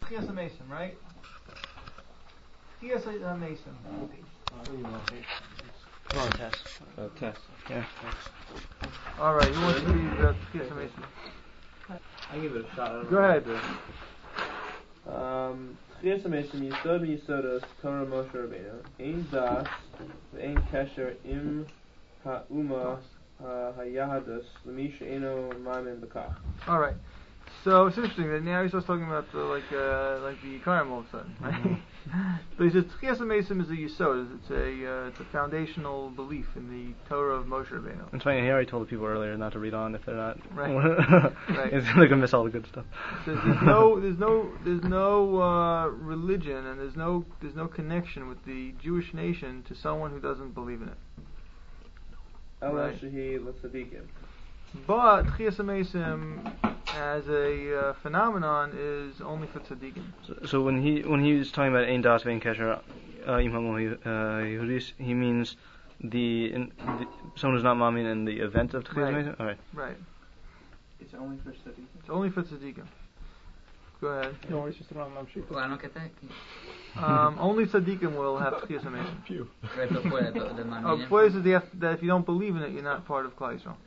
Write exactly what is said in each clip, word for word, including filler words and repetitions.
Tchias HaMesim, right? Tchias HaMesim. Come on, Tess. Uh, Tess. Yeah. Alright, who wants to read uh, Tchias HaMesim? I give it a shot. I don't Go know ahead. Um, Tchias HaMesim Yisod Miyisodos Torah Moshe Rabbeinu Ein Das Ve'ein Kesher Im Ha'uma Ha'yahadus L'mi She'eno Ma'amin B'kach. Alright. So it's interesting that now he starts talking about the, like uh, like the Yikarim all of a sudden, right? Mm-hmm. But he says Tchias HaMesim is a yisod, it's a uh, it's a foundational belief in the Torah of Moshe Rabbeinu. It's funny, he already told the people earlier not to read on if they're not. Right. Right. It's, they're gonna miss all the good stuff. So there's no there's no there's no uh, religion and there's no there's no connection with the Jewish nation to someone who doesn't believe in it. Right. But Tchias HaMesim as a uh, phenomenon is only for tzaddikim. So, so when he when he was talking about Ein Das Ve'ein Kesher Im Ha'uma Yehudis, he means the, in, the someone who's not mamin in the event of Tchias HaMesim. All right. Right. It's only for tzaddikim. It's only for tzaddikim. Go ahead. No, it's just around Mamshik. Well, I don't get that. Um, only tzaddikim will have Tchias HaMesim. Few. Right before that, the, the Oh, before this is the, that if you don't believe in it, you're not part of Klal Yisrael.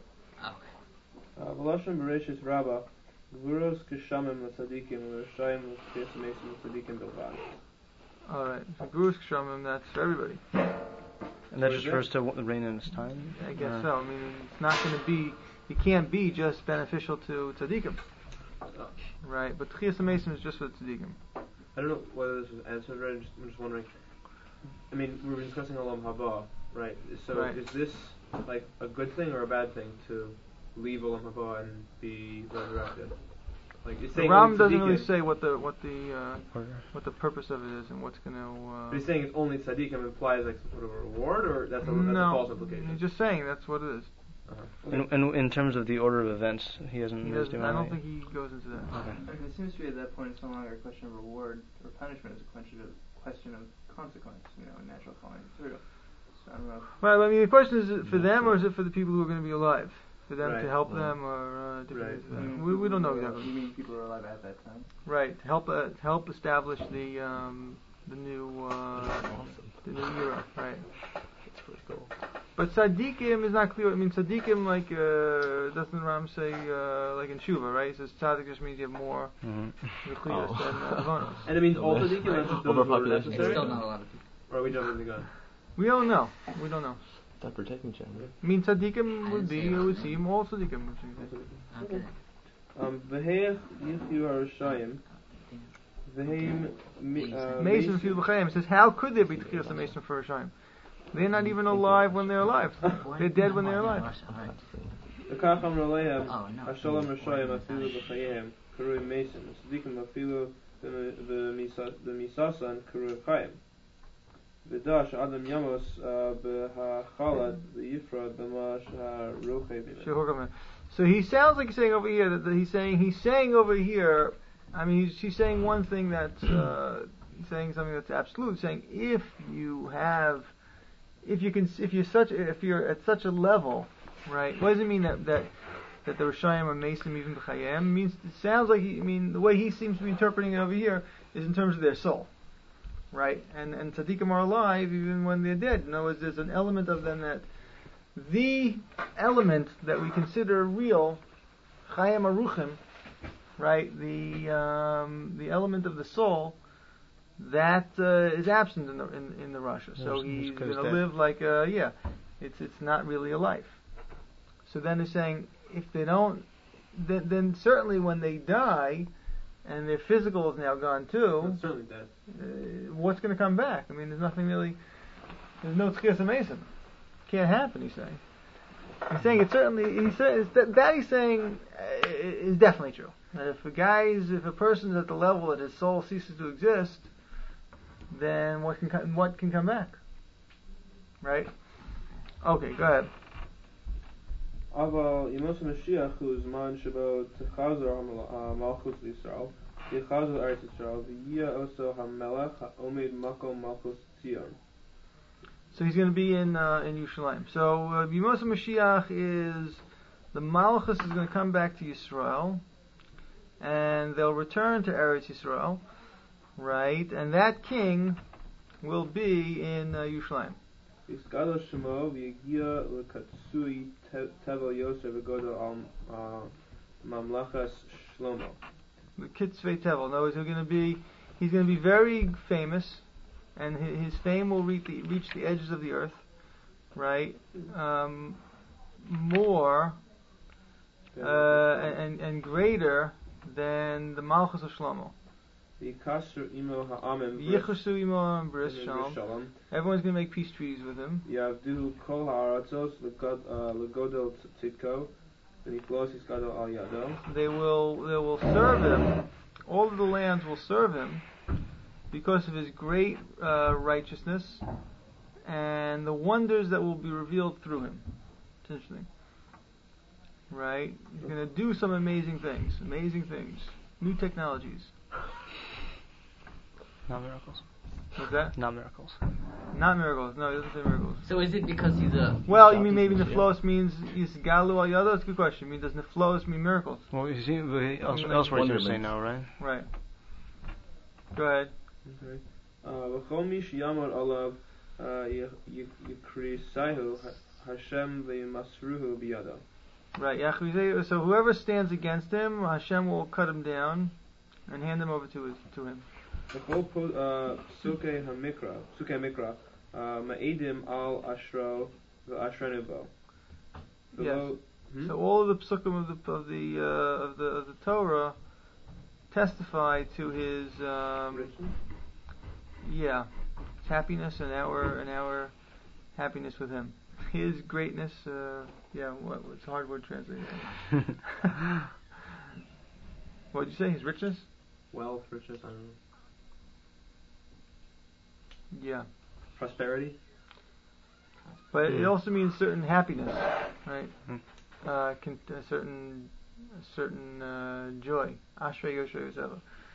V'lashon Bereshis Rabbah Gvuros Keshamim L'Tzadikim L'Rashayim L'Tchias HaMesim L'Tzadikim Bilvad. Alright, so Gurus Kshamim, that's for everybody. And that just refers to the reign in his time? I guess uh, so. I mean, it's not going to be, it can't be just beneficial to tzaddikim. Right, but Tchias HaMesim is just for the tzaddikim. I don't know whether this was answered right, I'm just, I'm just wondering. I mean, we were discussing Olam Haba, right? So Right. is this like a good thing or a bad thing to leave Olam Haba and be resurrected? Like, it's The saying Ram only doesn't tzaddikim, really say what the what the uh, what the purpose of it is and what's going to. but he's Uh, saying it's only tzaddikim implies like some sort of a reward, or that's a, that's no, a false implication? he's just saying that's what it is. Uh-huh. And, and in terms of the order of events, he hasn't. He doesn't, I don't think he goes into that. Okay. I mean, it seems to be at that point it's no longer a question of reward or punishment, it's a question of question of consequence, you know, natural falling through. So I don't know. Right, well, I mean, the question is, is it for them or is it for the people who are going to be alive? For them Right. to help Well, them or uh, different right. things like You that. mean We, we don't know people who are- exactly. You mean people who are alive at that time? Right, to help uh, to help establish the um, the new uh, the new era. Right. But tzaddikim is not clear. I mean, tzaddikim, like uh, doesn't the Ram say uh, like in Shuva, right? He says tzaddik just means you have more Mm-hmm. nucleus Oh. than uh, avonos. And it means all tzaddikim, not just those who are Overpopulation. It's necessary? still not a lot of people. Or are we jumping the gun? We don't know. We don't know. Stop protecting gender. I mean, tzaddikim I would didn't be, say it that. would seem all tzaddikim. Would seem. Okay. Um, V'heich yichyu harashayim V'heim mi- uh, Mason feel b'chaim. It says, how could there be tchias HaMesim for a shayim? They're not even alive when they're alive. They're dead when they're alive. V'kach amar leihem Oh, no. Hashalom Rashayim afilu b'chayim Karui Mason Tzadikim afilu b'misasan Karui Chayim V'dash Adam Yamos b'hachalad b'yifra b'ma sh'harochei b'imeh. Sure, so he sounds like he's saying over here that, that he's saying he's saying over here. I mean, he's, he's saying one thing that's uh, he's saying something that's absolute. Saying if you have, if you can, if you're such, if you're at such a level, right? What does it mean that that that the Rishayim are Mason even b'chayim? It means it sounds like he, I mean the way he seems to be interpreting it over here is in terms of their soul, right? And and tzaddikim are alive even when they're dead. In other words, there's an element of them that. The element that we consider real, Chayim Aruchim, right? The um, the element of the soul that uh, is absent in the in, in the Rasha. So Yes, he's it's 'cause going to dead. live like uh, yeah, it's it's not really a life. So then they're saying if they don't, then, then certainly when they die, and their physical is now gone too. That's certainly dead. Uh, what's going to come back? I mean, there's nothing really. There's no Tchias HaMesim. Can't happen. He's saying. He's saying it certainly. He says that, that he's saying uh, is definitely true. That if a guy's, if a person's at the level that his soul ceases to exist, then what can co- what can come back? Right? Okay, go ahead. Aval Yemos Mashiach hu zman shebo techazor malchus Yisrael yichazor Eretz Yisrael v'yia oso hamelech haomed makom malchus Tzion. So he's going to be in uh, in Yerushalayim. So uh, Yemos Mashiach is the Malchus is going to come back to Yisrael, and they'll return to Eretz Yisrael. right? And that king will be in uh, Yerushalayim. Yiskadol Shemo v'yigia l'katsui tevel Yosef v'godol al mamlachas Shlomo. The Kitzvei Tevel. In other words, he's going to be he's going to be very famous, and hi- his fame will reach the, reach the edges of the earth, right? Um, more uh, and and greater than the Malchus of Shlomo. V'yikasher imo ha'amim Yichushu imo and bris b'ris shalom. shalom. Everyone's going to make peace treaties with him. Yavduhu kol ha'aratzos l'godol tzitko v'niflos yiskadol al yado. They will they will serve him. All of the lands will serve him because of his great uh, righteousness and the wonders that will be revealed through him. It's interesting, right? He's going to do some amazing things, amazing things, new technologies. Not miracles. What's that? Not miracles. Not miracles. No, he doesn't say miracles. So is it because he's a... Well, you mean maybe neflos means yisgalu al yado? That's a good question. I mean, does neflos mean miracles? Well, you see, but he- else, Like elsewhere he's going to say wonderments. no, right? Right. Go ahead. Okay. V'chol mi sheyamod alav yikrisaihu Hashem v'yimasruhu biyado. Right. Yachvizeh- So whoever stands against him, Hashem will cut him down and hand him over to his, to him. V'chol psukei hamikra, psukei mikra, ma'edim al ashro v'ashrenu bo. Yes. Hmm? So all of the psukim of the of the uh, of the of the Torah testify to his um, Richness? yeah, his happiness and our and our happiness with him. His greatness. Uh, yeah, what, what's a hard word translated? What did you say? His richness. Wealth, riches, I don't know. Yeah, Prosperity? but it Hmm. also means certain happiness, right? Hmm. Uh, con- a certain a certain uh, joy. Ashrei Yosher Yosef.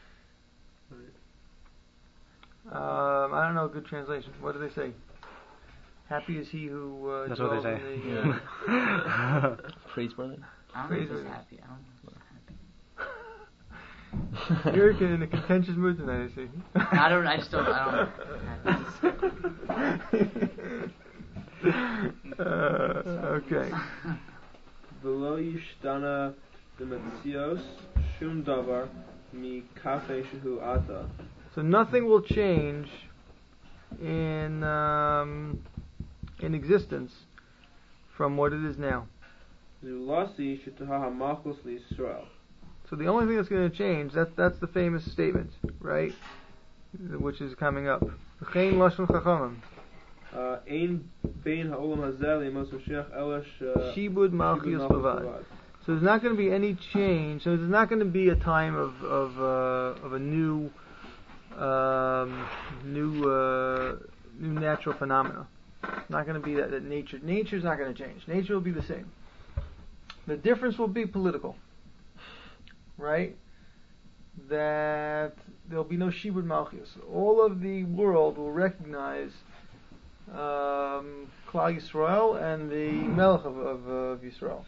Um, I don't know a good translation. What do they say? Happy is he who uh, That's what they dwells say. in the, uh, Praiseworthy. I don't know if Praise he's him. happy. I don't know if You're in a contentious mood tonight, I see. he's happy. I don't, I just don't, I don't. uh, okay. V'lo yishtana b'metzios shum davar mi kafe shehu ata. So nothing will change in um, in existence from what it is now. Zulasi shetaha ha'malchus liYisrael. So the only thing that's going to change, that's that's the famous statement, right? Which is coming up. V'chein lashon chachamim. Uh, Ein bein ha'olam hazeh li'mos Mashiach elash uh, Shibud malchus malchus bavad. bavad. So there's not going to be any change. So there's not going to be a time of of uh, of a new um, new uh, new natural phenomena. It's not going to be that, that nature. Nature's not going to change. Nature will be the same. The difference will be political, right? That there'll be no Shibud Malchus. All of the world will recognize um, Klal Yisrael and the Melech of, of, of Yisrael.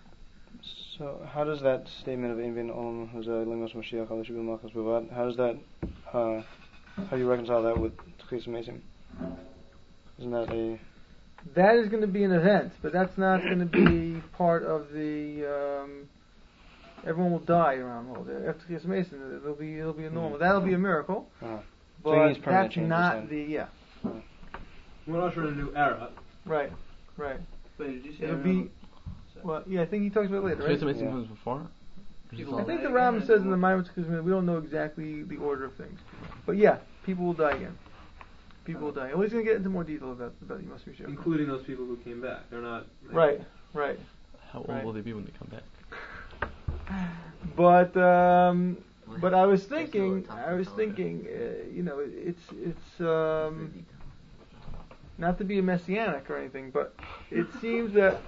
So how does that statement of Ein Olam Hazeh Lemos Mashiach Al Shibud Malchus Bavad, how does that, uh, how do you reconcile that with Tchis Mesim? Isn't that a... That is going to be an event, but that's not going to be part of the. Um, everyone will die around all day. After Tchias Mason, it'll be it'll be a normal. That'll be a miracle, Uh-huh. So it but means permanent that's changes not then. the yeah. We're not sure in a new era. Right, right. Wait, did you say It'll everyone- be well. Yeah, I think he talks about it later. Right? Tchias Mason Yeah. comes before? People I think the die Ram again says and in the then Maimonides because we don't know exactly the order of things, but yeah, people will die again. People will die. Well, he's going to get into more detail about about Yom HaMashiach. Including those people who came back. They're not. Right, right. How old Right. will they be when they come back? But um, but I was There's thinking, still a I was topic over. thinking, uh, you know, it's it's um, not to be a messianic or anything, but it seems that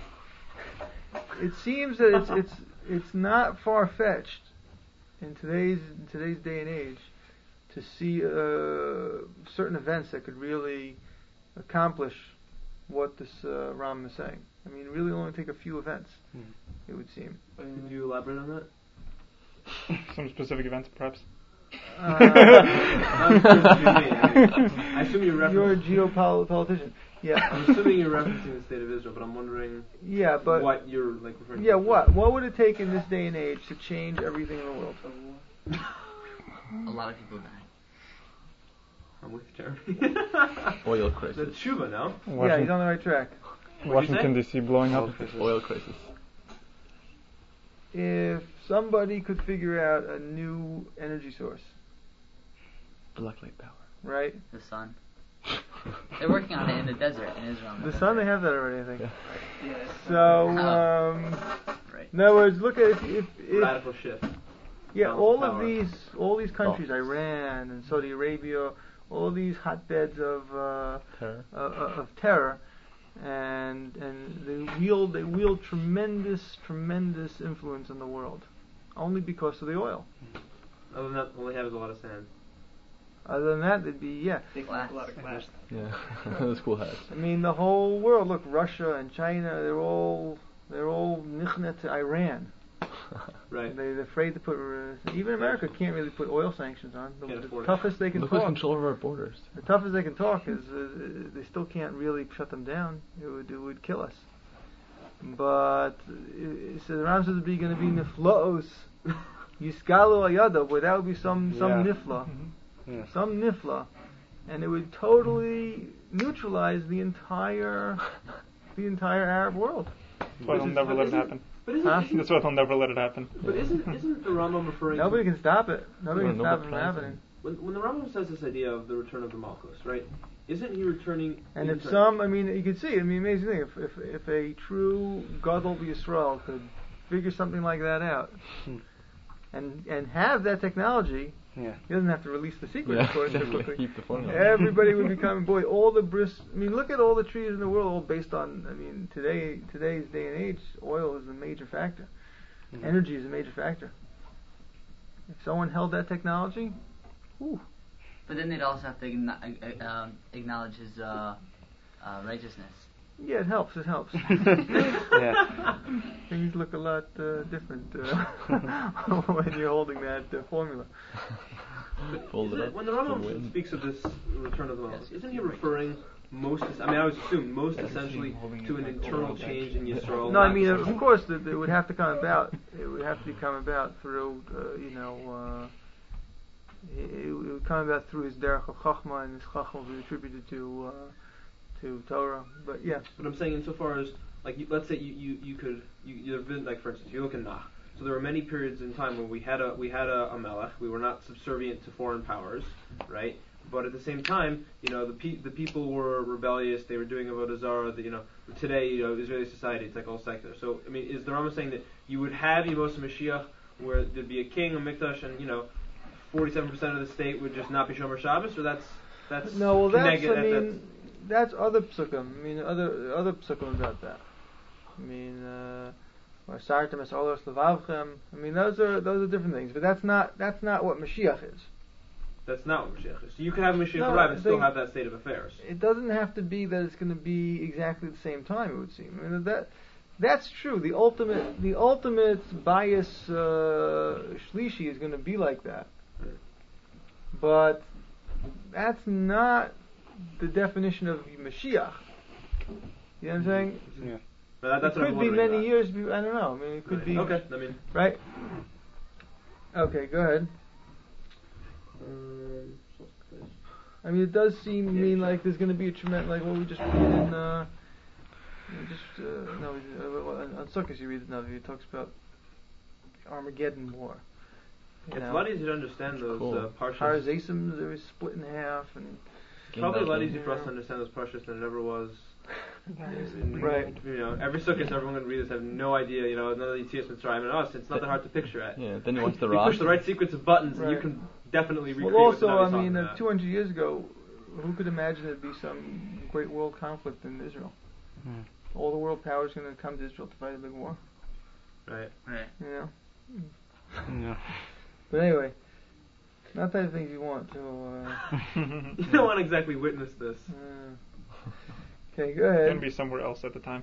it seems that it's it's it's not far fetched in today's in today's day and age to see uh, certain events that could really accomplish what this uh, Ram is saying. I mean, it really only take a few events, Mhm. it would seem. Could you elaborate on that? Some specific events, perhaps. Not supposed to be me. I, mean, I assume you're referencing. You're a geopolitician. Yeah. I'm assuming you're referencing the state of Israel, but I'm wondering Yeah, but what you're like referring yeah, to. what what would it take in this day and age to change everything in the world? A lot of people die. I'm with Jeremy. Oil The crisis. tshuva, no? Yeah, he's on the right track. Washington say? D C blowing up. Oil crisis. If somebody could figure out a new energy source, Black light power. right? The sun. They're working on it in the desert in Israel. The sun, they have that already, I think. Yeah. Yeah. So, um, Right. in other words, look at if, if, if Radical shift. yeah, Balance all power. of these, all these countries, Oh. Iran and Saudi Arabia, all these hotbeds of uh, Terror. uh, uh, of terror, and and they wield they wield tremendous tremendous influence in the world, only because of the oil. Other than that, all they have is a lot of sand. Other than that, they'd be yeah. Take Glass. a lot of glass. Yeah. Those cool hats. I mean, the whole world. Look, Russia and China. They're all they're all nichna to Iran. Right. They, they're afraid to put. Uh, even America can't really put oil sanctions on. The, Can't the afford it. toughest they can Look who's talk. control over our borders. The toughest they can talk is uh, they still can't really shut them down. It would it would kill us. But it says Ram says it's going to be niflaos, yiskalu ayada, but that would be some some Yeah. nifla, Yeah. some nifla, and it would totally neutralize the entire the entire Arab world. That's why they'll But never let it isn't- happen. But isn't, Huh? isn't, That's why they'll never let it happen. but isn't isn't the Rambam referring Nobody to can stop it. Nobody Yeah, can nobody stop it from plans happening. when when the Rambam says this idea of the return of the Malchus, right? Isn't he returning? And even if to- some, I mean, you can see, I mean, amazing thing, if, if, if a true Gadol Yisrael could figure something like that out, Hmm. and and have that technology, Yeah. he doesn't have to release the secret, Yeah, of course, definitely. typically. Keep the formula. Everybody would become, boy, all the bris, I mean, look at all the trees in the world, all based on, I mean, today, today's day and age, oil is a major factor. Mhm. Energy is a major factor. If someone held that technology, whew, But then they'd also have to igno- uh, um, acknowledge his uh, uh, righteousness. yeah, it helps, it helps. Yeah. Things look a lot uh, different uh, when you're holding that uh, formula. But Fold isn't it it- up when the for Rambam wind. speaks of this return of the Malchus, Yes. isn't he referring most? I mean, I would assume most essentially to an internal change in Yisrael. No, I not mean, just- of course, that it would have to come about. It would have to come about through, uh, you know, uh, it, it would come about through his derech of chachma, and his chachma would be attributed to uh, to Torah. But yeah, But I'm saying, insofar as, like, you, let's say you, you, you could, you, you've been, like, for instance, you look in Nach. So there were many periods in time where we had a we had a, a melech. We were not subservient to foreign powers, right? But at the same time, you know, the pe- the people were rebellious. They were doing avodah zarah. The, you know, today, you know, Israeli society, it's like all secular. So I mean, is the Rambam saying that you would have Yemos Mashiach, where there'd be a king, a mikdash, and you know, forty-seven percent of the state would just not be Shomer Shabbos, or that's that's no, well, that's connected- I that- mean, that's other psukim. I mean, other other psukim about that. I mean, uh, or sartem es olos levavchem. I mean, those are those are different things. But that's not that's not what Mashiach is. That's not what Mashiach is. So you could have Mashiach No, arrive and I still think- have that state of affairs. It doesn't have to be that it's going to be exactly the same time. It would seem. I mean, that that's true. The ultimate the ultimate bias uh, shlishi is going to be like that. But that's not the definition of Mashiach. You know what I'm saying? Yeah. But that, that's it what I'm could be wondering many about. years. be- I don't know. I mean, it could Right. be. Okay, I mean, Right. Okay. Go ahead. um, I mean, it does seem to me like there's going to be a tremendous, like what we just read in, uh, you know, just, uh, no, uh, well, on, on Sukkot you read it now, he talks about the Armageddon War. You it's know, a lot easier to understand those Cool. uh, Har parshas. Zaysim, they were split in half, and Probably a lot Game easier for us to Yeah. understand those parshas than it ever was. In- Right. You know, every sukkah everyone going to read this have no idea. You know, none of the Yitzias Mitzrayim and us. It's not that hard to picture it. Yeah, then you watch the You rock. push the right sequence of buttons, and you Right. can definitely recreate. well, what the also, I Navi's mean, talking uh, about. two hundred years ago, who could imagine there'd be some great world conflict in Israel? Hmm. All the world powers going to come to Israel to fight a big war, Right. Right. you know? Yeah. But anyway, not that things you want to, uh, You don't want to exactly witness this. uh, okay, go Gonna ahead. be somewhere else at the time.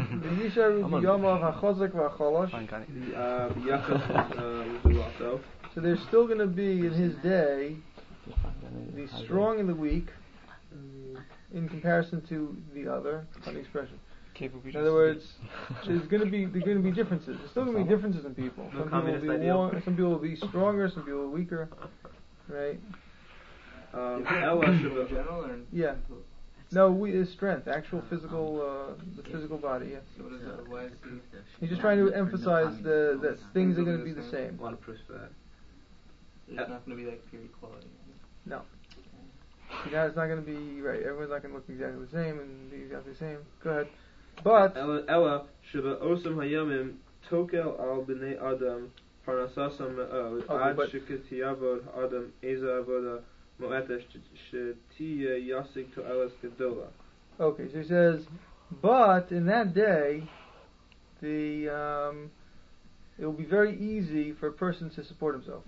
V'yisharu I'm on- b'yom ha'chazak v'ha'chalosh. Fine, got it. The uh, the Yachas uh, was also. So So there's still going to be in his day the strong and the weak in comparison to the other. Funny expression. In other words, there's going to be there's going to be differences. There's still going to be differences in people. No Some people will communist be ideal. war, some people will be stronger, some people will be weaker, right? Um, In Ella Sheba- general or in Yeah. No, we is strength, actual physical, uh, the physical body. Yeah. So what is that? Why is he? He's just trying to emphasize the that things are going to be the same. a lot of proofs for that. There's not going to be like pure equality. No. You know, it's not going to be right. Everyone's not going to look exactly the same and be exactly the same. Go ahead. But Ella Ella Sheba Osam Hayamim Tokel al Bnei Adam Parnasasam Me'od Okay, Ad but- Sheketiyavod Adam Eza Avoda Moetesh Shetiya Yasik to Elas Gedola. okay, so he says, but in that day, the um, it will be very easy for a person to support himself,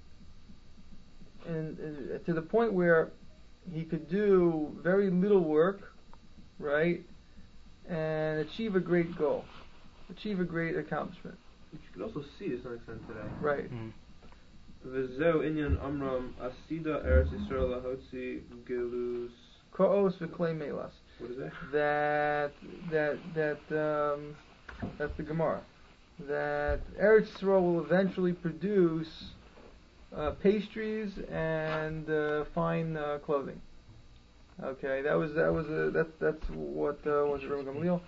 and, and to the point where he could do very little work, right, and achieve a great goal, achieve a great accomplishment, You can also see to some extent today. right? V'zeu inyan amram asida eretz Yisrael lahotzi gelus. Koos v'klei melas. What is that? That that that um, that's the Gemara. That Eretz Yisrael will eventually produce uh, pastries and uh, fine uh, clothing. Okay, that was that was uh, that that's what uh, was Rabbi Gamliel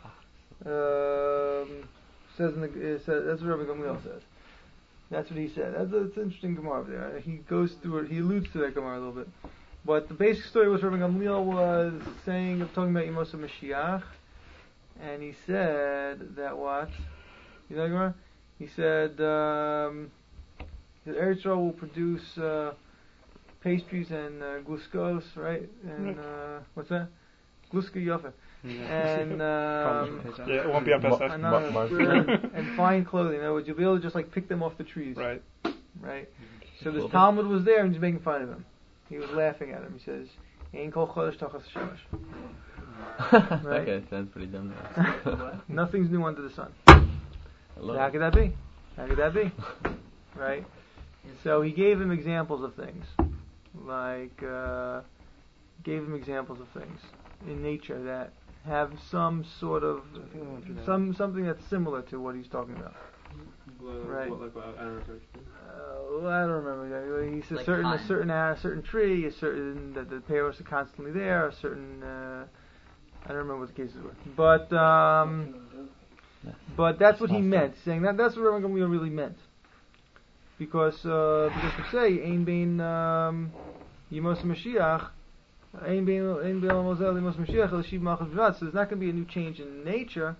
um, says in the it says, that's what Rabbi Gamliel says. That's what he said. That's, that's an interesting Gemara over there. He goes through it. He alludes to that Gemara a little bit. But the basic story was Rabbi Gamliel was saying, talking about Yemos HaMashiach, and he said that what? You know the Gemara? He said um, that Eretz Yisrael will produce uh, pastries and uh, gluskos, right? And uh, what's that? Gluska Yofa. And um, Yeah, it won't be on Ma- Pesach. and, Ma- uh, Mark- and, and fine clothing. In other words, you'll be able to just like pick them off the trees, Right. right? So this Well, Talmud was there and he's making fun of him. He was laughing at him. He says, "Ein kol chodesh tachas shemesh." Right. Okay, sounds pretty dumb. What? Nothing's new under the sun. I love How it. could that be? How could that be? Right? So he gave him examples of things, like uh, gave him examples of things in nature that have some sort of some something that's similar to what he's talking about. What, Right. what, like, what, I don't know. Uh, well, I don't remember exactly. He says Like certain a pine. certain a certain tree, a certain that the pears are constantly there, a certain uh, I don't remember what the cases were, but um, but that's what he meant, saying that that's what Rabbi Gamliel really meant, because uh, because we say Ein Bein um, Yemos Mashiach, Ein Bein Ein Bein Mozel Yemos Mashiach L'Shiv Malchus B'Vad. So there's not going to be a new change in nature,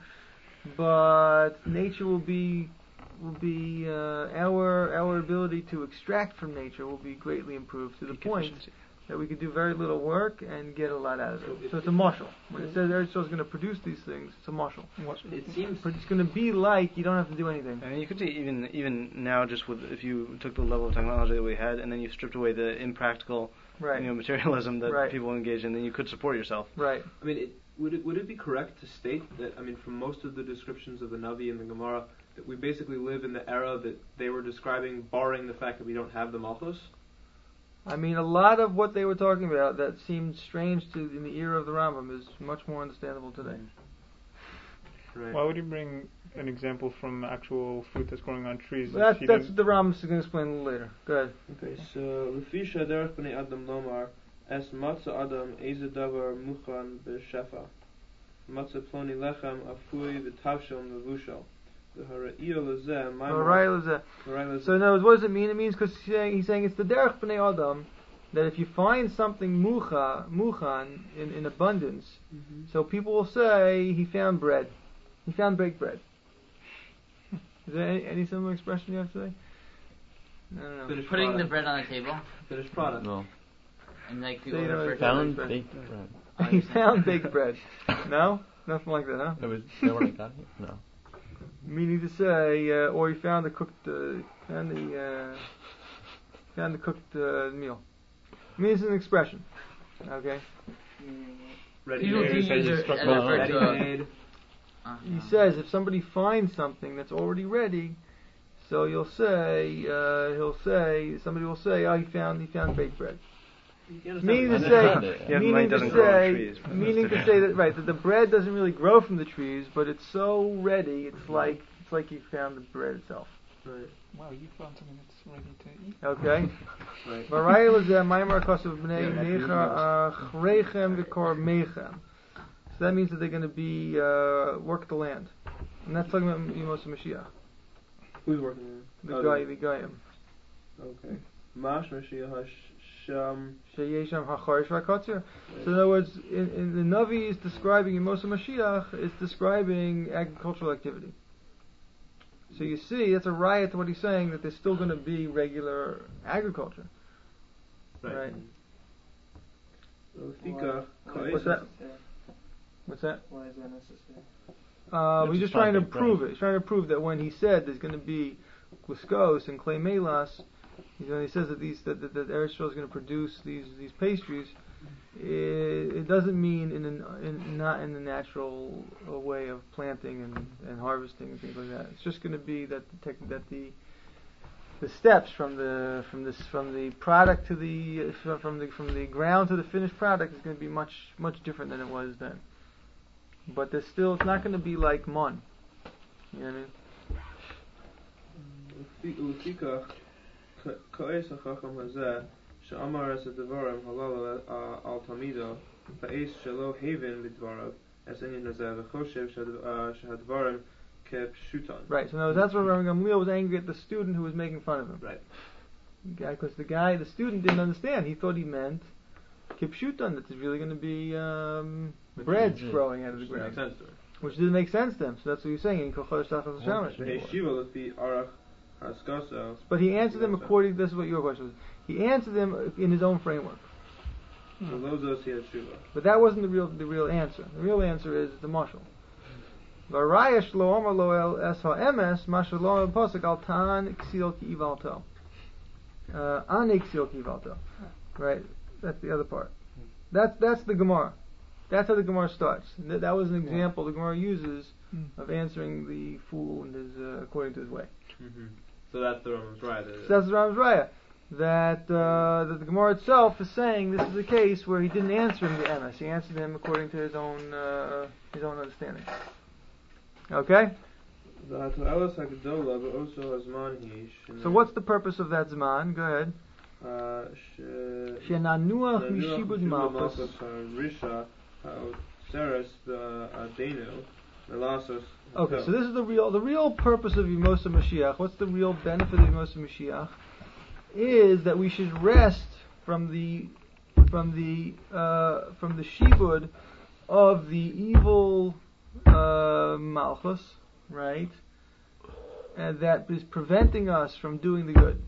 but nature will be will be uh, our our ability to extract from nature will be greatly improved to the point that we could do very little work and get a lot out of it. So it's a mashal. When it says Eretz Yisrael is going to produce these things, it's a mashal. It seems. But it's going to be like you don't have to do anything. I mean, you could see even even now, just with if you took the level of technology that we had, and then you stripped away the impractical, Right. you know, materialism that Right. people engage in, then you could support yourself. Right. I mean, it, would it would it be correct to state that? I mean, from most of the descriptions of the Navi and the Gemara, that we basically live in the era that they were describing, barring the fact that we don't have the Malchus. I mean, a lot of what they were talking about that seemed strange to in the era of the Rambam is much more understandable today. Right. Why would you bring an example from actual fruit that's growing on trees? But that's if you that's didn't- what the Rambam is going to explain a little later. Go ahead. Okay, so Lefisha derech b'nei Adam lomar es matzah Adam eze davar muchan b'shefa matzah ploni lechem afui v'tavshel mevushel v'hara'iyah lezeh my Alright, let's, uh, So in other words, what does it mean? It means because he's saying, he's saying it's the derech b'nei Adam that if you find something mucha muchan in, in abundance, so people will say he found bread, he found baked bread. Is there any, any similar expression you have to say? I don't know. Finished Putting the product. bread on the table, Finished product. No. and like So people you know, refer it's to Found bread. baked bread. He found baked bread. No, nothing like that, huh? It was that when I got here? No. Meaning to say, uh, or he found the cooked, uh, found the, uh, found the cooked uh, meal. I mean, it's an expression. Okay. Ready People Yeah, do you say use you it struck as well. refer Ready to. made. Uh, He says if somebody finds something that's already ready, So you'll say, uh, he'll say, somebody will say, oh, he found, he found baked bread. Meaning to understand say, it. Yeah, meaning mine to doesn't grow on say, trees. meaning to say that right, that the bread doesn't really grow from the trees, but it's so ready, it's like, it's like you found the bread itself. Right. Wow, you found something that's ready to eat. Okay. Right. Varayel is a maimer kosav bnei necha achreichem v'kor meichem. So that means that they're going to be uh, work the land, and that's talking about Yemos Mashiach, Who's working the Oh, guy, the- the Goyim. Okay. Mash Mashiach Hasham. Sheyesham hacharish v'akatzir. So in other words, in, in the Navi is describing Yemos Mashiach, it's describing agricultural activity. So you see, it's a riot to what he's saying, that there's still going to be regular agriculture. Right. Lefika What's that? What's that? Why is that necessary? Uh, That's he's a just trying to fine big prove bread. it. He's trying to prove that when he said there's going to be gluskos and clay melas, you know, he says that these that that, that Eretz Yisrael is going to produce these these pastries. It, it doesn't mean in, an, in not in the natural uh, way of planting and, and harvesting and things like that. It's just going to be that the tech, that the the steps from the from this from the product to the uh, from the from the ground to the finished product is going to be much much different than it was then. But there's still, it's not going to be like mun. You know what I mean? Lefika Ka'es HaChacham Hazeh She'amar Es HaDevarim Halal Al Tamido Fa'es Shelo Haven B'Dvarav Es Enyin Hazeh V'Choshev Shehadvarim Kepshutan. Right, so now that's where Rabbi Gamliel was angry at the student who was making fun of him. Right. Because the guy, the student didn't understand. He thought he meant kipshutan, that there's really going to be um, breads Mhm. growing out of the Which makes ground. sense to him. Which didn't make sense to him, so that's what he's saying. In Kol Chodesh Tachas Hashemesh. Yeshiva Lefi Arach Haskasa. But he answered them Yeah, according, this is what your question was. He answered them in his own framework. Velozos Yeshiva. But that wasn't the real the real answer. The real answer is the mashal. V'arayesh lo omer lo el es ha'emes mashal lo el posek al tan ksil ki ivalto. Uh, an ksil ki ivalto. Right. That's the other part. That's that's the Gemara. That's how the Gemara starts. That, that was an example the Gemara uses of answering the fool in his uh, according to his way. Mm-hmm. So that's the Roman's right. So that's the Ram's Raya. That uh, that the Gemara itself is saying this is a case where he didn't answer him the emes. He answered him according to his own uh, his own understanding. Okay. So what's the purpose of that zman? Go ahead. Shenanuach mishibud malchus. Okay, so this is the real the real purpose of Yemos Mashiach. What's the real benefit of Yemos Mashiach? Is that we should rest from the from the uh, from the shibud of the evil uh, malchus, right? And that is preventing us from doing the good.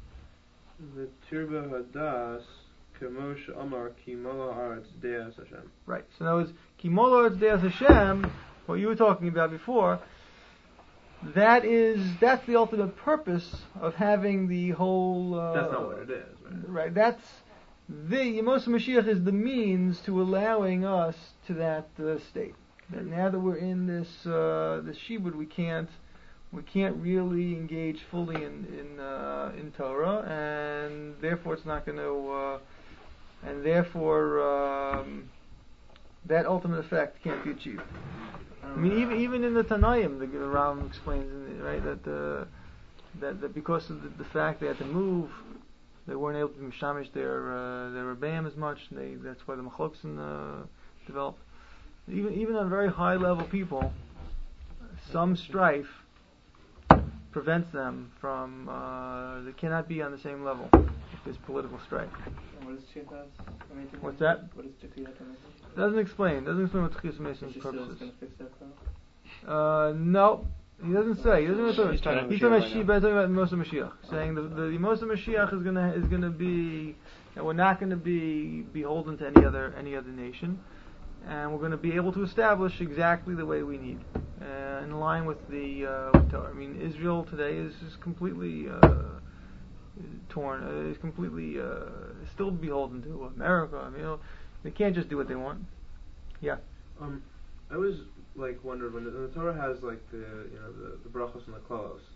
Right. So in other words, Kimolo Deas Hashem, what you were talking about before, that is that's the ultimate purpose of having the whole. Uh, That's not what it is, right? Right. That's the Yemos Mashiach is the means to allowing us to that uh, state. That now that we're in this uh, this shibud, we can't we can't really engage fully in in uh, in Torah, and therefore it's not going to, uh, and therefore um, that ultimate effect can't be achieved. I mean, even even in the Tanaim, the, the Ram explains, in the, right, that the that, that because of the, the fact they had to move, they weren't able to mishamish their uh, their rebbeim as much. And they that's why the machlokes uh, developed. Even even on very high level people, some strife prevents them from. Uh, they cannot be on the same level if there's political strife. And what is Tchias? What's that? What is Tchias? Doesn't explain. Doesn't explain what Tchias Mason's It's purpose is. going to fix that problem? Uh, no, he doesn't say. He doesn't really He's talk. talking He's about talking about Mashiach Sheba, talking about Moshe Mashiach, saying the the Moshe Mashiach is gonna is gonna be that we're not gonna be beholden to any other any other nation, and we're gonna be able to establish exactly the way we need, uh, in line with the uh, with Torah. I mean, Israel today is is completely uh, torn. Uh, is completely uh, still beholden to America. I mean, you know, they can't just do what they want. Yeah. Um, I was like wondered when the, when the Torah has like the you know the, the brachos and the klalos.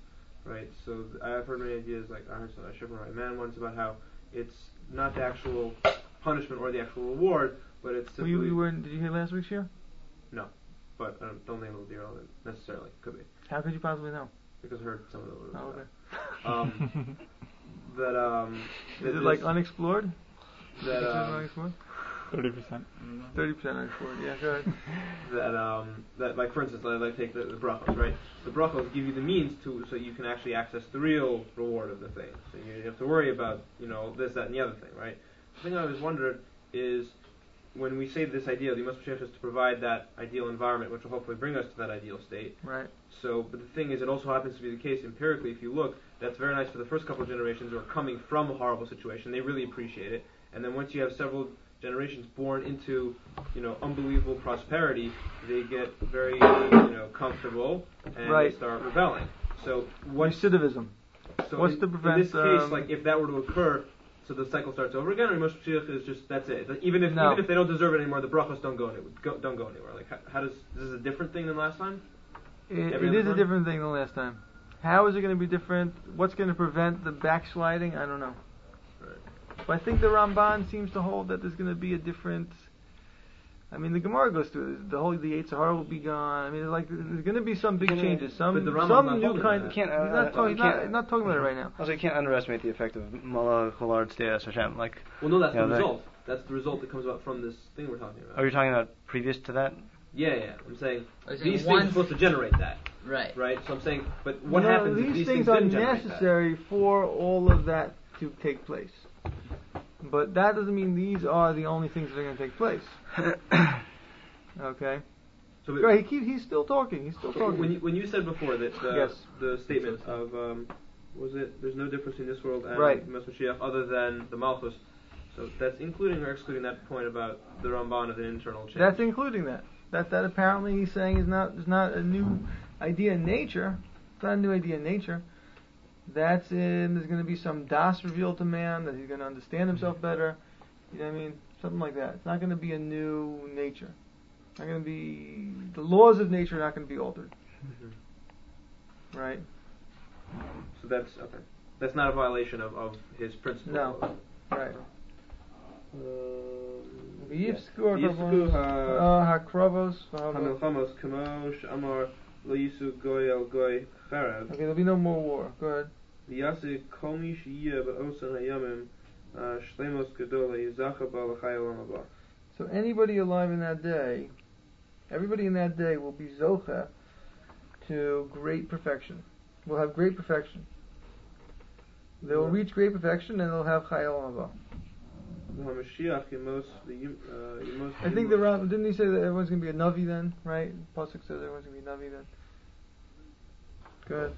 right? So th- I've heard many ideas, like I heard some, I from right man once about how it's not the actual punishment or the actual reward, but it's Were simply. you, you weren't, did you hear last week's year? No, but I don't, don't think it'll be relevant necessarily. Could be How could you possibly know? because I heard some of those. Oh, okay. Um, that um. that Is it like this- unexplored? that Is it um, unexplored? Thirty percent. Thirty percent unexplored. Yeah, go ahead. that um that like for instance like, like take the, the brachos, right? The brachos give you the means to so you can actually access the real reward of the thing. So you don't have to worry about, you know, this, that, and the other thing, right? The thing I always wondered is when we say this idea, the Yemos Mashiach is to provide that ideal environment, which will hopefully bring us to that ideal state. Right. So, but the thing is, it also happens to be the case empirically. If you look, that's very nice for the first couple of generations who are coming from a horrible situation. They really appreciate it. And then once you have several generations born into, you know, unbelievable prosperity, they get very, you know, comfortable and Right. they start rebelling. So what's Recidivism. so what's in, to prevent, in this case, um, like if that were to occur, so the cycle starts over again, or Moshe Mashiach is just that's it. Like, even if No. even if they don't deserve it anymore, the brachos don't go anywhere. Go, don't go anywhere. Like how, how does this is a different thing than last time? It, Every it other is a time? different thing than last time. How is it going to be different? What's going to prevent the backsliding? I don't know. Right. But I think the Ramban seems to hold that there's going to be a different. I mean, the Gemara goes through it. The whole the Yetzer Hara will be gone. I mean, like there's going to be some big Can you- changes, some but the Rambam's some not new holding kind. that. Can't, uh, he's not, uh, talking, he's can't- not, he's not talking about it right now. Also, you can't underestimate the effect of Malach Holard Deus Hashem. Like, Well, no, that's Yeah, the that- result. That's the result that comes about from this thing we're talking about. are you talking about previous to that? Yeah, yeah. I'm saying I was saying these things are once- supposed to generate that, Right. right? So I'm saying, but what No, happens these if these things things are didn't generate that? necessary for all of that to take place. But that doesn't mean these are the only things that are going to take place. Okay. So Right, he keep, he's still talking. He's still So talking. when you when you said before that the Yes. the statement of um, was it there's no difference in this world and Right. Mashiach other than the Malchus, so that's including or excluding that point about the Ramban of an internal change. That's including that. That that apparently he's saying is not is not a new idea in nature. It's not a new idea in nature. That's in there's going to be some das revealed to man that he's going to understand himself better. You know what I mean? Something like that. It's not going to be a new nature. Not going to be the laws of nature are not going to be altered. Mhm. Right? So that's okay. That's not a violation of, of his principle. No. Right. Um, V'yifsku V'yifsku ha- ha hakrovos. Hamilchamos kamo she'amar lo yisu goy el goy charev. Okay, there'll be no more war. Go ahead. V'yase kol mi sheyeh be'osan hayamim uh, shlemos gedola yizacha ba l'chai olam haba. So anybody alive in that day, everybody in that day will be zocha to great perfection. Will have great perfection. They will reach great perfection and they'll have chayil haba. HaMashiach yemos v'yim- uh, yemos I think the Ram didn't he say that everyone's gonna be a navi then, right? Pasuk says everyone's gonna be a navi then. Go ahead.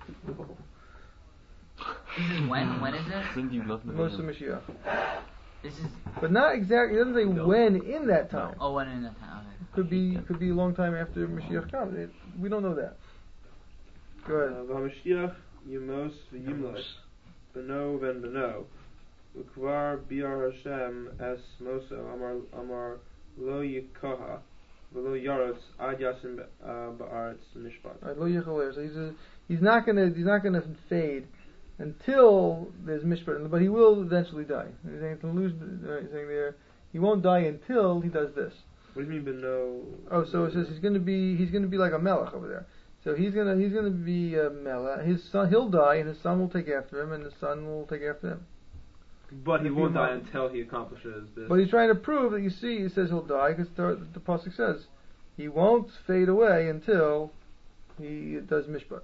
This is when? When is it? Sind die Blasen Most of Mashiach. This is. But not exactly. It doesn't say No. when in that time. Oh, when in the time. Okay. Could be could be a long time after Mashiach comes. It, we don't know that. Go ahead. HaMashiach yemos v'yimlos b'no ven b'no ukvar biar Hashem es moso amar amar lo yikoha v'lo yarotz ad yasim uh, ba'aretz mishpat. All right, lo yichol. So he's a, he's not gonna he's not gonna fade until there's mishpat, but he will eventually die. He's saying to lose. Right, he's saying there he won't die until he does this. What do you mean b'no? Oh, so it says he's gonna be he's gonna be like a melech over there. So he's gonna he's gonna be a melech. His son he'll die, and his son will take after him, and his son will take after him. But he If won't you die mind. until he accomplishes this. But he's trying to prove that you see, he says he'll die because the, the pasuk says he won't fade away until he does mishpat.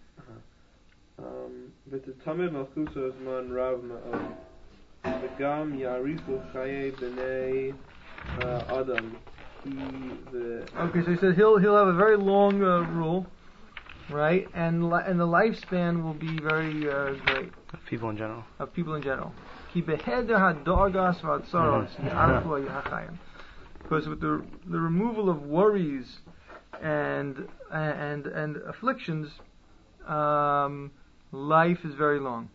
Um, ותתמד מלכוסו זמן רב מאוד, וגם יאריכו חיי בני uh, Adam. He the Okay, so he says he'll he'll have a very long uh, rule, right? And li- and the lifespan will be very uh, great People in general. of people in general. Ki beheder hadargas v'atzaros ya'arfu yachayim. Because with the the removal of worries and and and afflictions, um, life is very long.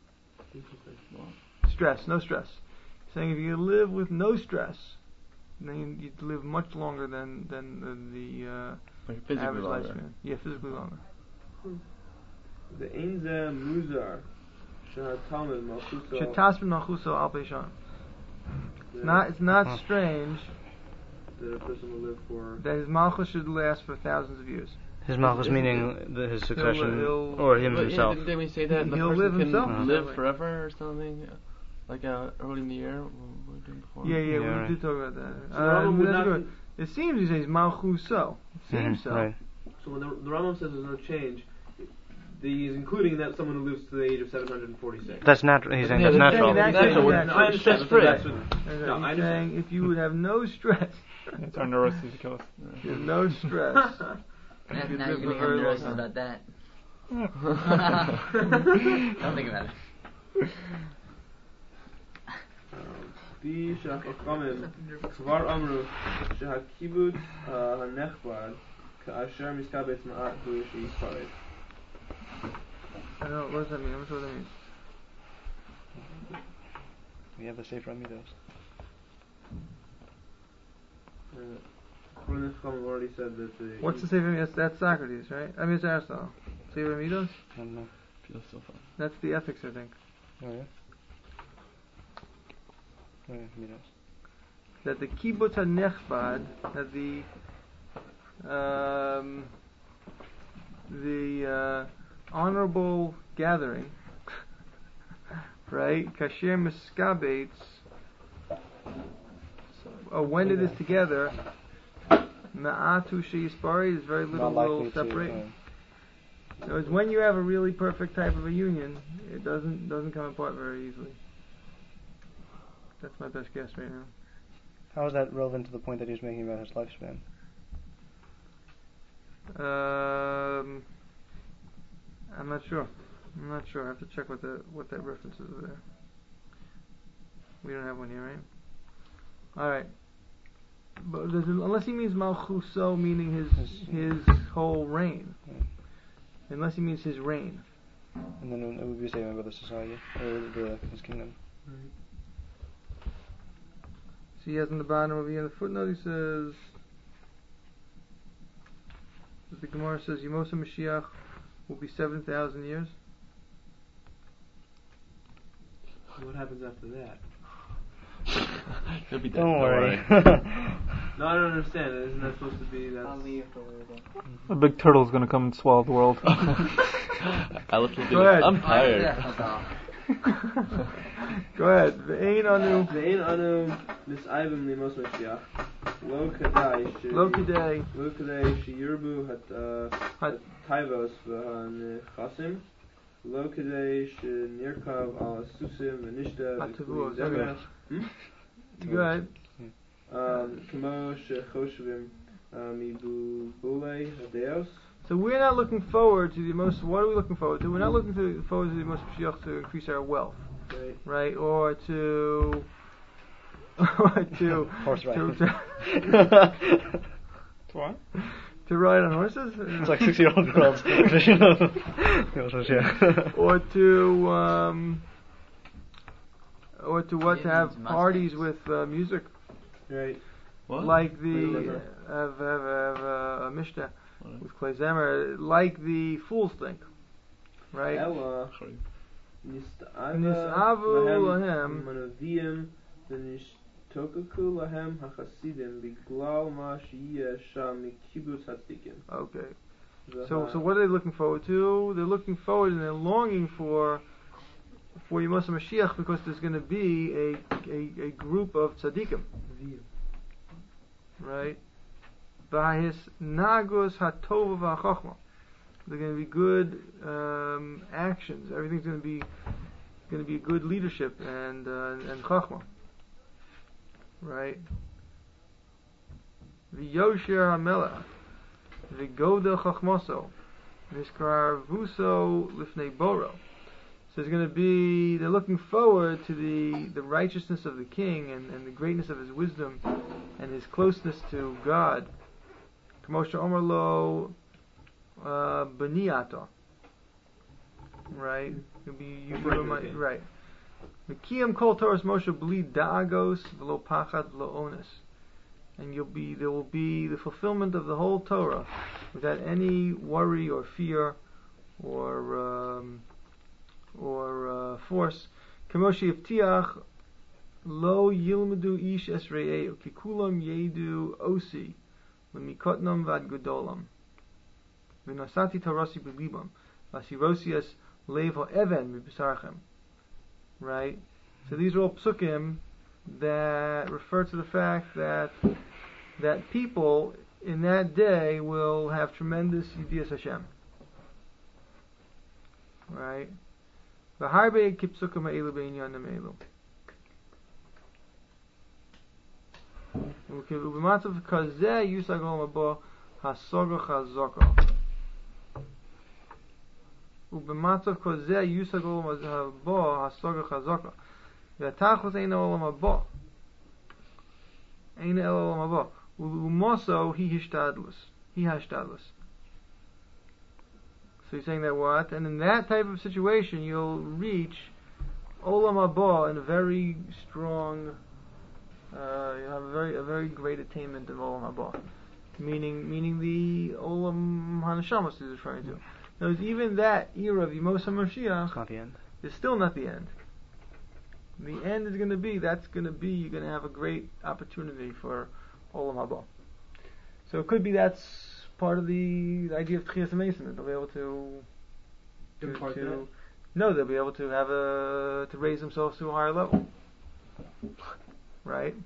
Stress, no stress. Saying if you live with no stress, then you- you'd live much longer than than the, the uh, Physically average longer. lifespan. Yeah, physically longer. the Einze Muzar Shahatalmud Malchuso. Shetasmin Malchuso Al Peishon. It's not. It's not strange that a person will live for. that his malchus should last for thousands of years. His malchus meaning the, his succession, he'll- or him But, himself. Yeah, didn't we say that the He'll person live can himself. live Uh-huh. forever or something? Like uh, early in the year, what we were doing before. Yeah, yeah, Yeah, we right. did talk about that. So Uh, the Rambam would that's not good. It seems he says malchuso. It seems Mhm, so. Right. So when the, the Rambam says there's no change, the, he's including that someone who lives to the age of seven hundred forty-six. That's natural. He's saying Yeah, that's that's natural. saying Natural. Exactly. No, I understand. Stress free. That's what- And No, he's I saying understand. if you would have no stress, It's our neuroses to kill us. you have no stress. Now, could now live you're a gonna very have long neuroses time. about that. Don't think about it. בי שהחכמים כבר אמרו שהקיבוץ הנכבד כאשר מסתבץ מעט הוא שיתפרק. I don't know, what does that mean? I'm not sure what that means. We have the Sefer Amidos. According to Chachamim already said that the... What's the Sefer Midos? That's Socrates, right? I mean, it's Aristotle. Sefer Midos? I don't know. Feels so fun. That's the ethics, I think. Oh yeah. Oh yeah, Amidos. That the kibbutz hanechbad, that the um, the uh, honorable gathering, right? Kasher miskabetz. Uh, when it is together, ma'atu sheyispari is very little Not will likely to. separate. uh, In other words, when you have a really perfect type of a union, it doesn't doesn't come apart very easily. That's my best guess right now. How is that relevant to the point that he was making about his lifespan? Um, I'm not sure. I'm not sure. I have to check what the what that reference is over there. We don't have one here, right? All right. But does it, unless he means Malchuso, meaning his his whole reign. Yeah. Unless he means his reign. And then it would be saying about the society or the his kingdom. So he has on the bottom over here in the footnote, he says, the Gemara says, Yemosa Mashiach will be seven thousand years. What happens after that? He'll be dead. Don't worry. No, I don't understand. Isn't that supposed to be... That's... A big turtle's gonna come and swallow the world. I was looking Go ahead. I'm Oh, tired. yeah, hold on. Go ahead. Ve'ein anu ואין אנו נסעיבים לימוס משיח לא כדאי ש... lo kidei לא כדאי שירבו הת- hat- הטייבוס והנכסים לא כדאי שנרכב על הסוסים ונשתה הטבוס, וכלי זמר. Go ahead. Um, כמו שחושבים uh, מבולבולי הדעות. So we're not looking forward to the most. What are we looking forward to? We're not looking to, forward to the most Mashiach to increase our wealth, Right. right? Or to, or to, Horse to, riding. to, What? to ride on horses, It's like six-year-old girls. Tradition of Yom Mashiach. or to, um, or to what? To have Indians, parties Mustangs. with uh, music, Right. What? like With the liver. have have have uh, a Mishnah What? with Klei Zemer, like the fools think, right? אלא Sorry. נסעבו להם. מנביאים ונשתוקקו להם החסידים בגלל מה שיהיה שם מקיבוץ הצדיקים. Okay. So, so what are they looking forward to? They're looking forward and they're longing for for Yemos Mashiach because there's going to be a, a a group of tzaddikim, right? Bahis nagos hatov v'achachma. They're going to be good um, actions. Everything's going to be going to be good leadership and uh, and chachma, right? V'yosher hamelach. V'godel chachmoso, v'skarvuso lifnei boro. So there's going to be, they're looking forward to the, the righteousness of the king and, and the greatness of his wisdom and his closeness to God. K'moshe omer lo uh, beniato. Right? You'll be, you Right, give him okay. a- right. V'kiyam kol Torahs Moshe bli da'agos v'lo pachat v'lo ones. And you'll be, there will be the fulfillment of the whole Torah without any worry or fear or um, or uh, force. Kemoshi Yivtiach Lo Yilmadu Ish Esrei Kikulam Yedu Osi Lemikotnam Vad Godolam V'Nosati Tarasi B'Libam Vasirosias Levo Even B'Bisarchem. Right? So these are all psukim that refer to the fact that that people in that day will have tremendous Yidiyas Hashem. Right? V'harbe kipsukim ha'elu b'inyanim elu. U'b'matzav kazeh yusag olam haba hasoga chazaka. U'b'matzav kazeh yusag olam haba hasoga chazaka. V'atachos eina olam haba. Eina el olam haba. U'moso hi hishtadlus. Hi hashtadlus. So he's saying that what? And in that type of situation, you'll reach Olam Haba in a very strong, uh, you have a very a very great attainment of Olam Haba, meaning meaning the Olam Hanashamas he's referring to. Now, even that era of Yemos HaMashiach, It's not the end. is still not the end. The end is going to be that's going to be you're going to have a great opportunity for Olam Haba. So it could be that's part of the idea of Tchias Mason, that they'll be able to, to, Impart to that? no, they'll be able to have a to raise themselves to a higher level, right?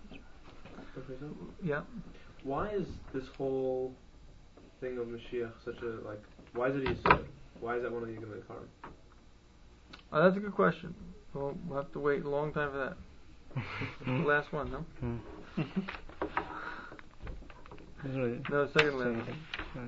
Yeah. Why is this whole thing of Mashiach such a like? Why is it Yisod? Why is that one of the Yigam Karim? Oh, that's a good question. Well, we'll have to wait a long time for that. The last one, no? Hmm. Really- No, second last. Second. Oh,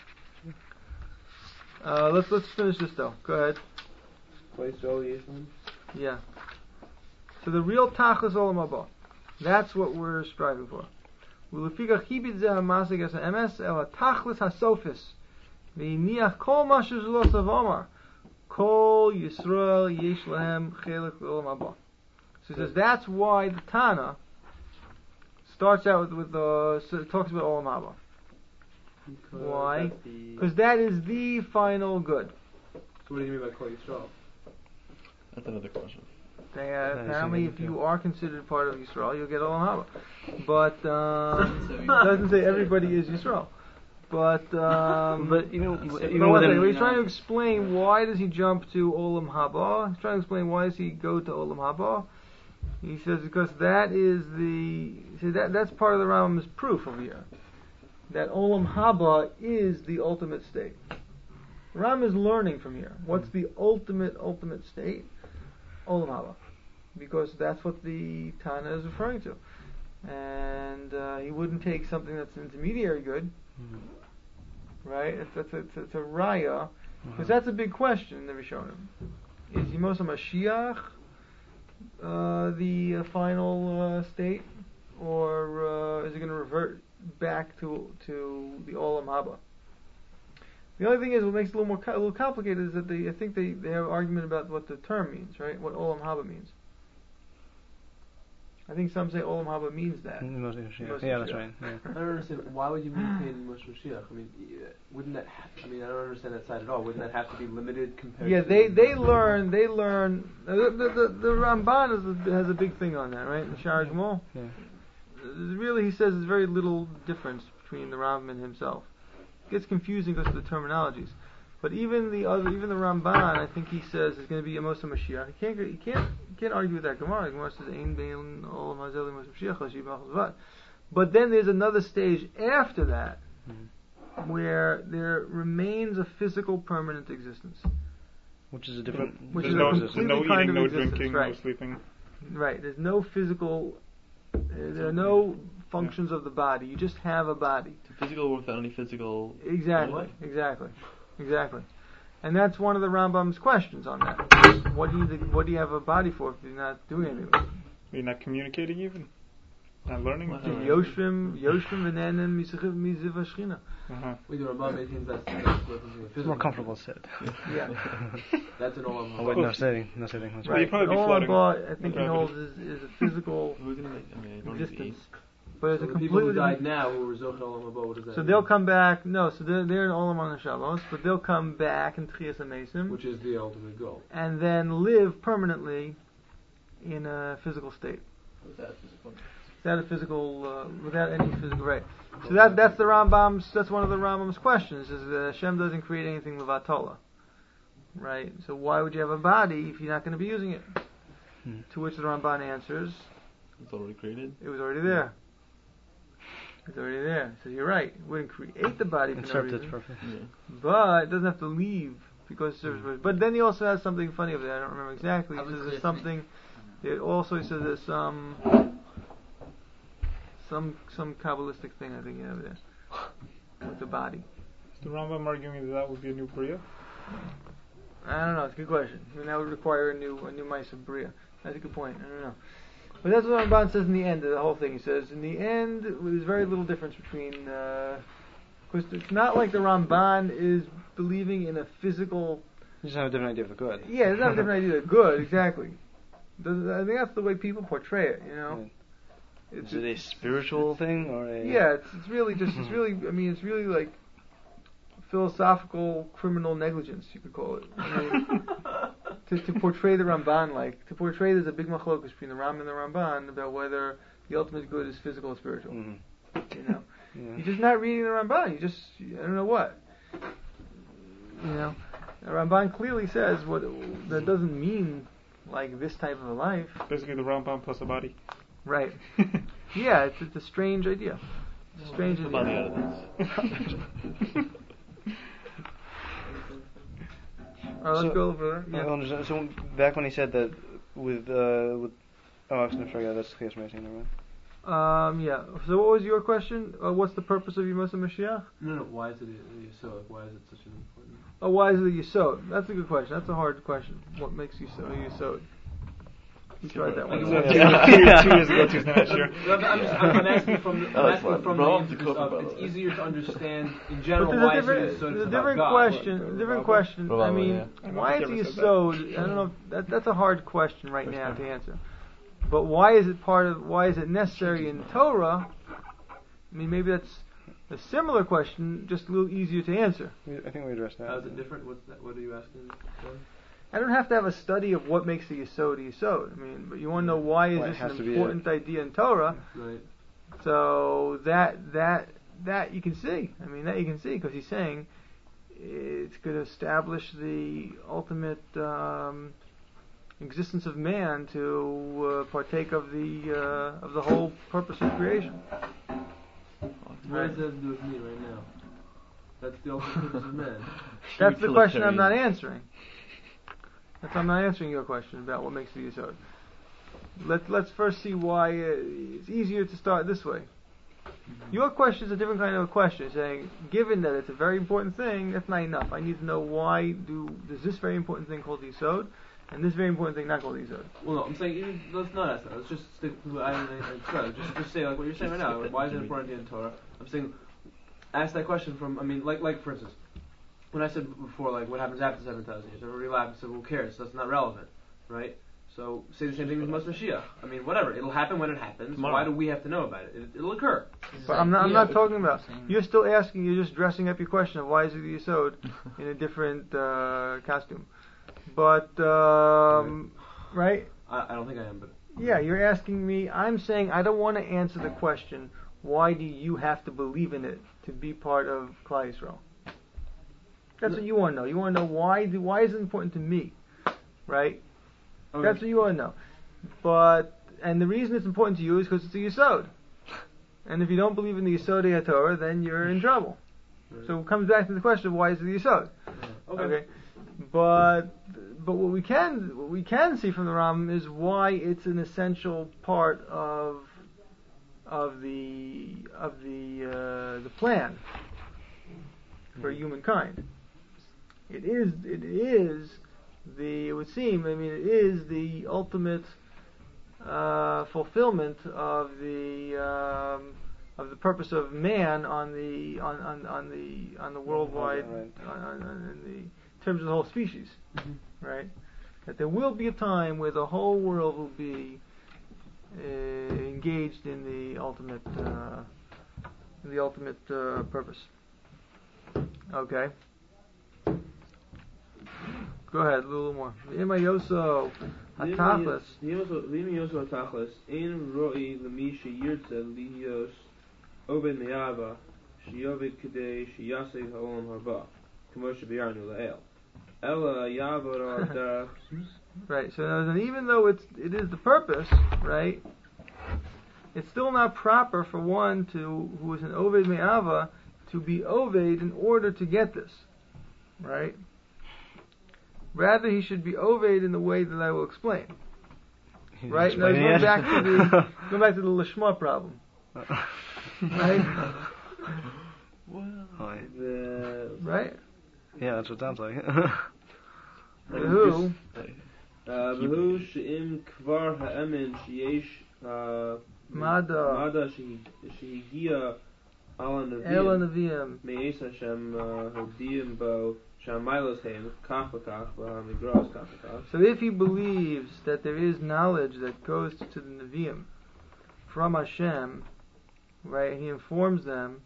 yeah. Uh, let's let's finish this though. Go ahead. Place Joel Yisrael? Yeah. So the real Tachlis Olam Haba, that's what we're striving for. Ulefikach hibid zeh hamasig es ha'emes el ha'tachlis ha'sofis v'yiniach kol mashu zlos avomar kol Yisrael yesh lahem chelik Olam Haba. So he says that's why the Tana starts out with, with uh, so it talks about Olam Haba. Why? Because that is the final good. So what do you mean by Kol Yisrael? That's another question. They, uh, Yeah, apparently, you if see, you yeah. are considered part of Yisrael, you'll get Olam Haba. But um, it doesn't say everybody is Yisrael. But um, But you know, but even one within, second, he's trying to explain why does he jump to Olam Haba. He's trying to explain why does he go to Olam Haba. He says because that is the see that that's part of the Rambam's proof over here. That Olam Haba is the ultimate state. Ram is learning from here. What's the ultimate, ultimate state? Olam Haba. Because that's what the Tana is referring to. And uh, he wouldn't take something that's an intermediary good. Mhm. Right? It's, it's, it's, it's a raya. Because Mhm. that's a big question in the Rishonim. Is Yemos HaMashiach uh, the uh, final uh, state? Or uh, is it going to revert back to to the Olam Haba? The only thing is, what makes it a little more co- a little complicated is that they I think they, they have an argument about what the term means, right? What Olam Haba means. I think some say Olam Haba means that. Mm, most of- yeah, Most yeah, of- that's yeah. right. Yeah. I don't understand. Why would you maintain Moshe Mashiach? I mean, y- wouldn't that? Ha- I mean, I don't understand that side at all. Wouldn't that have to be limited compared? Yeah, to they they learn they learn uh, the the, the, the Ramban is a, has a big thing on that, right? In Shar Gmul. Yeah. Really, he says there's very little difference between the Rambam and himself. It gets confusing because of the terminologies. But even the other, even the Ramban, I think he says is going to be Amos HaMashiach. You can't, you can't, you can't argue with that Gemara. The Gemara says Ein Bein Olam Hazeh Amos HaMashiach Hashiv Machzvat. But then there's another stage after that, Mhm. where there remains a physical permanent existence. Which is a different. Which There's is a no, completely no kind eating, of no existence, drinking, right. no sleeping. Right. There's no physical. Uh, there are no functions of the body. You just have a body. It's a physical world without any physical. Exactly, What? exactly, exactly. And that's one of the Rambam's questions on that. What do you what do you have a body for if you're not doing anything with it? You're not communicating even? Not learning? What? Yoshvim, Yoshvim v'nenem miziv miziv hashchina. Uh-huh. Wait, the Ramban maintains that's, that's nothing to do with It's physical. more comfortable sit. Yeah, That's an Olam Oh wait, Haba. no sitting, no sitting. That's Well, right. you'd probably be All floating. about, I think he Gravity. holds is, is a physical Who's gonna make? I mean, you don't need to existence. eat. but it's So a the people who completely died now who were Zochel Olam Haba, what does that So mean? they'll come back. No, so they're they're in Olam HaNeshavos, but they'll come back in Tchias HaMesim, Which is the ultimate goal. and then live permanently in a physical state. Without physical. Without a physical, uh, without any physical, right? So that that's the Rambam's. That's one of the Rambam's questions: is that Hashem doesn't create anything levatola, right? So why would you have a body if you're not going to be using it? Hmm. To which the Ramban answers, It's already created. it was already there. It's already there. So you're right. It wouldn't create the body for no Interpret reason, its purpose. Yeah. but it doesn't have to leave because it serves purpose. But then he also has something funny over there. I don't remember exactly. He How was says it there's different? something. It also says there's some some some kabbalistic thing I think you have there with the body. Is the Rambam arguing that that would be a new Bria? I don't know. It's a good question. I mean, that would require a new a new mice of bria. That's a good point. I don't know. But that's what Ramban says in the end of the whole thing. He says in the end there's very little difference between. Uh, because it's not like the Ramban is believing in a physical. You just have a different idea of the good. Yeah, it's not a different idea of good, exactly. Does- I think that's the way people portray it, you know? Right. It's, Is it a spiritual thing or a? yeah, it's, it's really just, it's really, I mean, it's really like philosophical criminal negligence, you could call it. I mean, to, to portray the Ramban like, to portray there's a big machlokus between the Ram and the Ramban about whether the ultimate good is physical or spiritual, Mhm. you know? Yeah. You're just not reading the Ramban, you just, I don't know what. You know? The Ramban clearly says what that doesn't mean like this type of a life. Basically, the Rambam plus a body. Right. Yeah, it's, it's a strange idea. It's a strange The body idea. out of this. Alright, let's So- go over I there. don't understand. So back when he said that with uh, with oh, actually, I forgot. That's Chias Mesim, never mind. Yeah. Um, yeah. So what was your question? Uh, what's the purpose of Yemos Mashiach? No, no, why is it a Yisod? Why is it such an important? Oh, why is it a Yisod? That's a good question. That's a hard question. What makes Yisod a Yisod? You tried that Like, one. what- Yeah. two, two years ago, two next year. I'm, I'm, just, I'm, I'm asking from the, That I'm was asking fun. from Bro, the I'm too interest close of about it's it. easier to understand in But general there's a why is it different, a Yisod. there's It's a about different God. question. Like, A different Rabba? question. I Rabba, mean, yeah. I don't why think is I it ever said Yisod? I don't know. If that, that's a hard question right now to answer. But why is it part of? Why is it necessary in Torah? I mean, maybe that's a similar question, just a little easier to answer. We, I think we addressed that. How is it different? What's that, what are you asking? John? I don't have to have a study of what makes a Yisod a Yisod. I mean, but you want to know why is Why it this has an to be important idea in Torah? Right. So that that that you can see. I mean, that you can see because he's saying it's going to establish the ultimate um, existence of man to uh, partake of the uh, of the whole purpose of creation. What does that have to do with me right now? That's the ultimate purpose of man. That's the question I'm not Utilitarian. answering. That's I'm not answering your question about what makes the Yisod. Let's let's first see why uh, it's easier to start this way. Your question is a different kind of a question, saying, given that it's a very important thing, that's not enough. I need to know why do does this very important thing called Yisod, and this very important thing not called Yisod. Well, no, I'm saying even- let's not ask that. Let's just stick to I, I, I, just just say like what you're saying right now. Like, why is it important in Torah? I'm saying ask that question from. I mean, like like for instance, when I said before, like what happens after seven thousand years? Everybody laughed and said, "Who cares? That's not relevant, right?" So say the same thing with Mos Mashiach. I mean, whatever. It'll happen when it happens. Tomorrow. Why do we have to know about it? it it'll occur. But I'm not I'm Yeah, not talking about. same. You're still asking. You're just dressing up your question of why is it the Yisod in a different uh, costume. But um, right. I, I don't think I am, but Yeah, you're asking me. I'm saying I don't want to answer the question. Why do you have to believe in it to be part of Klal Yisrael? That's what you want to know. You want to know why. Do, why is it important to me? Right. okay. That's what you want to know. But and the reason it's important to you is because it's a Yisod. And if you don't believe in the Yisod HaTorah, then you're in trouble. Right. So it comes back to the question of why is it the Yisod? okay. Okay. But but what we can what we can see from the Ram is why it's an essential part of of the of the uh, the plan for humankind. It is it is the it would seem I mean it is the ultimate uh, fulfillment of the um, of the purpose of man on the on, on, on the on the worldwide Right. on, on, on the in terms of the whole species, Mhm. right? That there will be a time where the whole world will be uh, engaged in the ultimate uh, in the ultimate uh, purpose. Okay. Go ahead, a little more. Ima yoso hatachlis. Limi yoso hatachlis. Ein roi lemi sheyirtze lihiyos oved me'ava sheyoved kedei sheyaseg ha'olam haba k'mo shebiyarnu la'el. Ella yavor darach. Right. So and even though it's it is the purpose, right? It's still not proper for one to who is an oved me'ava to be oved in order to get this, right? Rather, he should be oved in the way that I will explain. He's right? Now going back to the going back to the lishma problem, right? Well, right? Yeah, that's what it sounds like. Who? Who she'im kvar ha'emin sheyesh Mada Mada shehigia ala Ela neviim Neviim me'es Hashem hodiyim bo sha'maylos heim kach v'kach v'hamigros kach v'kach. So if he believes that there is knowledge that goes to the Nevi'im from Hashem, right, he informs them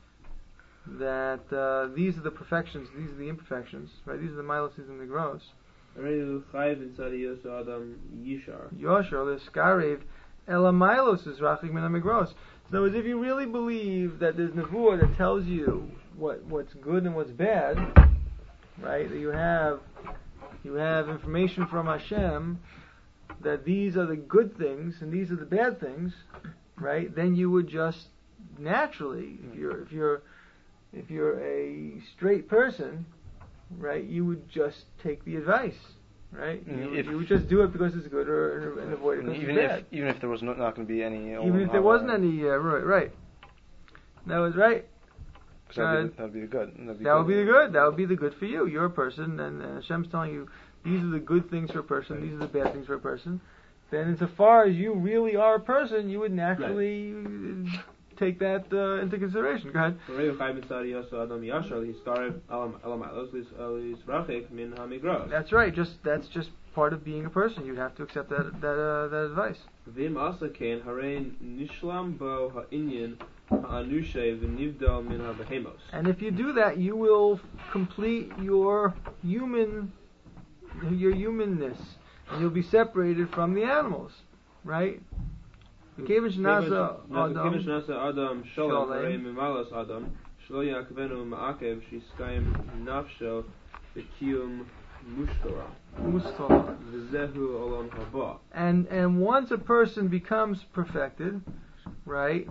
that uh, these are the perfections, these are the imperfections, right, these are the milos, these are the gross. Reyu chayv inside yoso adam yishar. Yosher, the skarev, ela milos is rachik min hamigros. So as if you really believe that there's nevuah that tells you what what's good and what's bad, right? That you have you have information from Hashem that these are the good things and these are the bad things, right? Then you would just naturally, if you're if you're if you're a straight person, right, you would just take the advice, right? You, If- you would just do it because it's good or and avoid it because even it's bad. if even if there was no, not going to be any, Even if there wasn't any, uh, right, right. That was right. that would be the good. That'd be That would be the good. That would be the good for you. You're a person, and uh, Hashem's telling you these are the good things for a person. These are the bad things for a person. Then, insofar as you really are a person, you would naturally uh, take that uh, into consideration. Go ahead. Reyu chayv inside yoso adam yishar lihiskarev ala malos lis rachik min hamigros. That's right. Just that's just part of being a person. You'd have to accept that that uh, that advice. Vim asa ken harein nishlam bo ha'inyan ha'anushay v'nivdal min ha'behemos. And if you do that, you will complete your human, your humanness, and you'll be separated from the animals, right? Kevan shenasa Kevan adam shenasa adam sholem Sholem. harein mimalos adam shlo yakvenu ma'akev shiskayim nafsho v'kiyum mushkara mustala. v'zehu olam haba. And and once a person becomes perfected, right,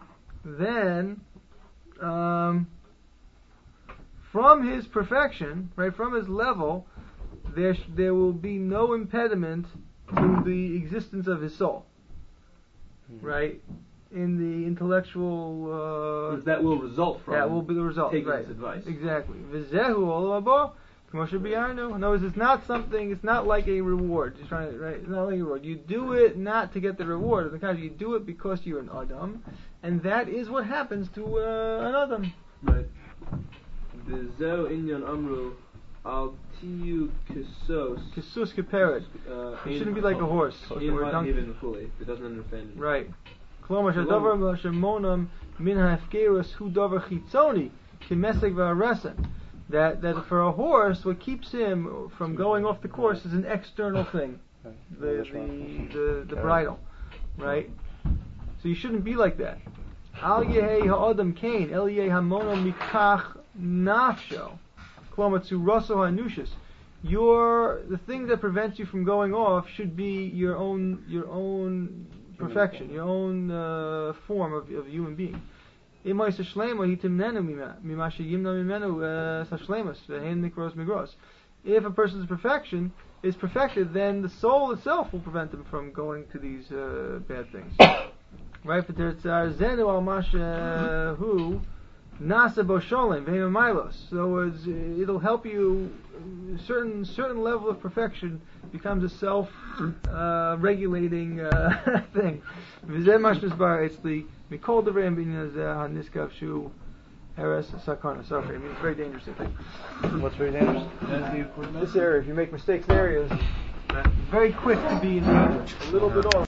then um, from his perfection, right, from his level, there sh- there will be no impediment to the existence of his soul, right, in the intellectual. Uh, that will result from that will be the result. taking right. this advice. Exactly. V'zehu olam haba. K'moshe b'yarnu. In other words, it's not something. It's not like a reward. Just trying to, right? It's not like a reward. You do it not to get the reward. On the contrary, you do it because you're an adam, and that is what happens to uh, an adam. Right. V'zeu inyan amru al tiyu kisos. Kisus kepered. Uh, You shouldn't be like a horse or a donkey. Even fully, it doesn't understand. it. Right. Klomer shadavar shemonam min ha'efkerus hu davar chitzoni kimesek v'arasen. That that for a horse, what keeps him from going off the course is an external thing, the the the, the bridle, right? So you shouldn't be like that. Al yehei ha'adam kain el yehei hamono mikach nafsho, klomer tzuraso hanushis. Your the thing that prevents you from going off should be your own your own perfection, your own uh, form of of human being. If a person's perfection is perfected, then the soul itself will prevent him from going to these uh, bad things. Right? But there's zenu al mashahu nasa bosholim v'hemamilos. So it's, uh, it'll help you. A certain certain level of perfection becomes a self uh, regulating uh, thing. V'zeh mashnas bar etzli. Mikol devrei binyan zeh haniskav shu heres sakana. Sorry, I mean it's very dangerous. I think. What's very dangerous? This area, if you make mistakes in areas, very quick to be in danger. A little bit off.